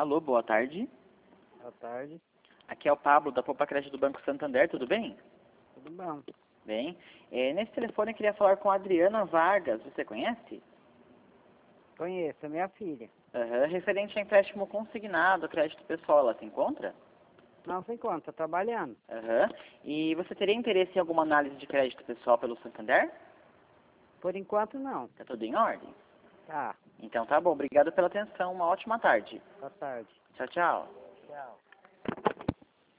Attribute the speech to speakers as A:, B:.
A: Alô, boa tarde.
B: Boa tarde.
A: Aqui é o Pablo, da Poupa Crédito do Banco Santander, tudo bem?
B: Tudo bom?
A: Bem. Nesse telefone eu queria falar com a Adriana Vargas, você conhece?
B: Conheço, é minha filha.
A: Referente a empréstimo consignado, crédito pessoal, ela se encontra?
B: Não se encontra, tá trabalhando.
A: E você teria interesse em alguma análise de crédito pessoal pelo Santander?
B: Por enquanto, não.
A: Tá tudo em ordem?
B: Tá.
A: Então tá bom, obrigado pela atenção, uma ótima tarde.
B: Boa tarde.
A: Tchau, tchau.
B: Tchau.